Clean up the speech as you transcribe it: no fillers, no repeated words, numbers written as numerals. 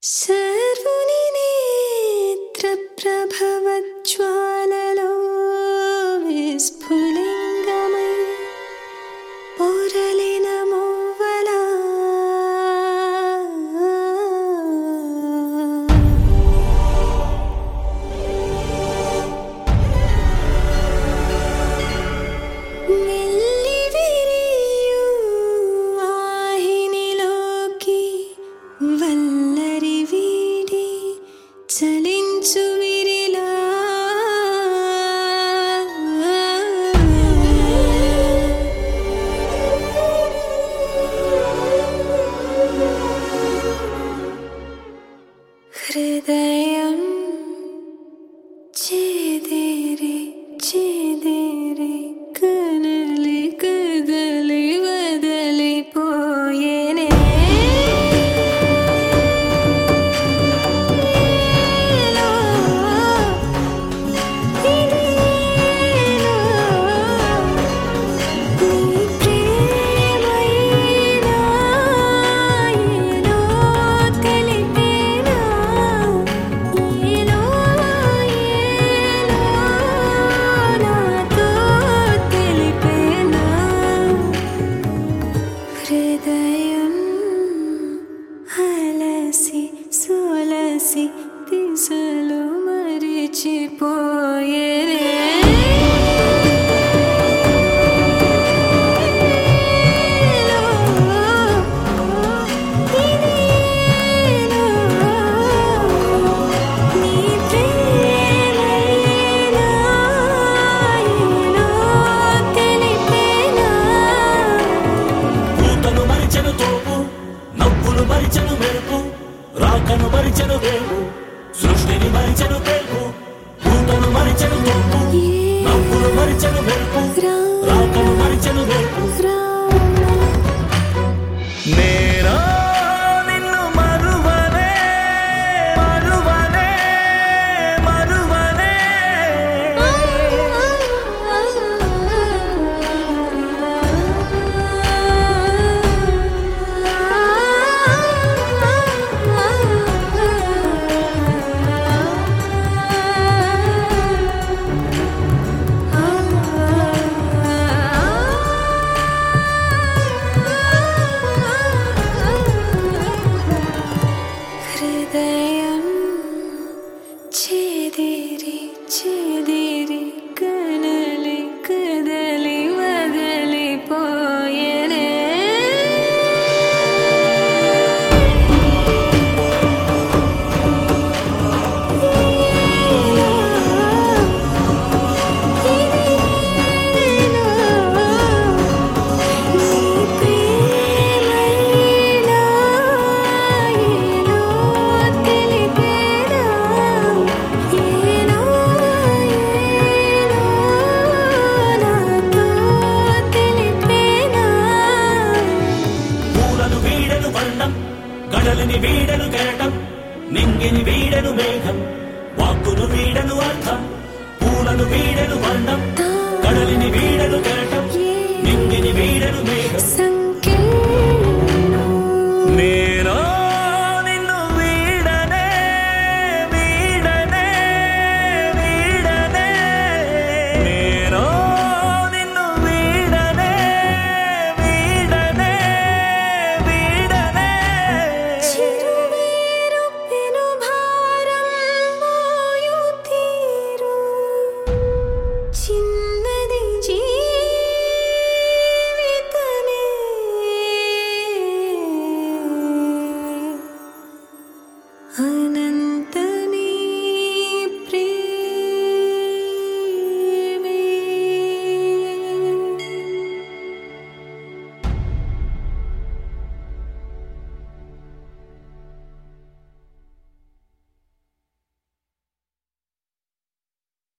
सर्वुनि नेत्रप्रभवज्वाललो विस्फुलिङ्गमय पोरलिन मुव्वला మెల్లి విరియు వాహినిలోకి వల్లరి వీడి చలించు విరిలా హృదయం చేదేరి చేదేరి కనలి కదలి వదలిపోయేనే హృదయం అలసి సోలసి దిశలు మరిచిపోయేనే మరిచెను మెరుపు రాకను మరిచెను రేపు సృష్టిని మరిచెను పేపు పూతను మరిచెను తోపు నవ్వులు మరిచెను మెరుపు రాకను మరిచెను రేపు నేనా నిన్ను మరువనే మరువనే మరువనే హృదయం చేదేరి చేదేరి కనలి కదలి వదలిపోయేనే గడలిని వీడను కెరటం నింగిని వీడను మేఘం వాక్కును వీడను అర్థం పూలను వీడను వర్ణం గడలిని వీడను కెరటం నింగిని వీడను మేఘం